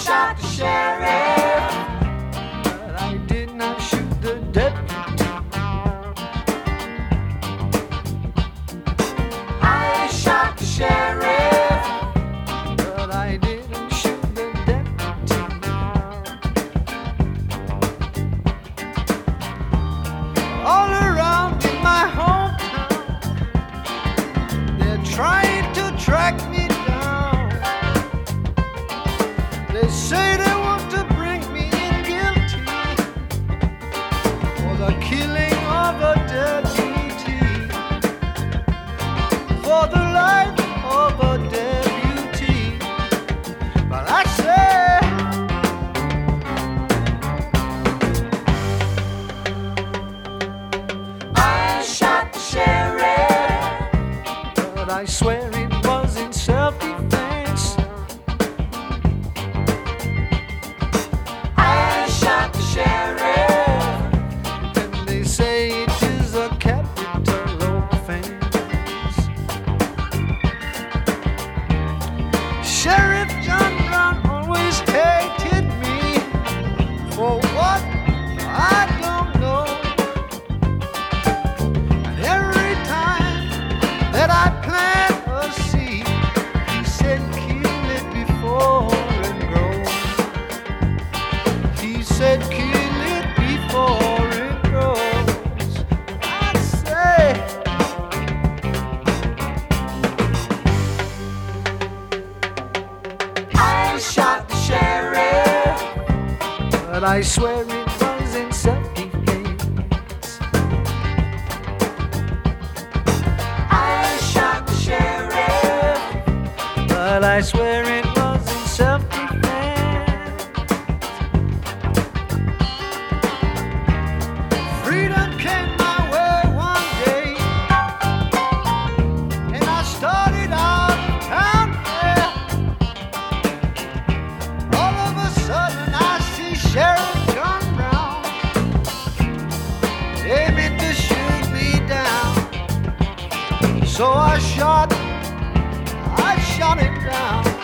shot the sheriff, but I did not shoot the deputy. I shot the sheriff, but I didn't shoot the deputy. All around in my hometown, they're trying to track me down. They say they want to bring me in guilty for the killing of a deputy, for the life of a deputy. But I say, I shot the sheriff, but I swear it was in self-defense. I shot the sheriff, and they say it is a capital offense. Sheriff John Brown always hated me for what I don't know. And every time that I plant a seed, he said, kill it before it grows. He said, kill it before it grows. I say, I shot the sheriff, but I swear it was in self-defense. I shot the sheriff, but I swear it was in self-defense. Freedom came my way one day, and I started out town fair. All of a sudden I see Sheriff John Brown aiming to shoot me down. So I shot him down.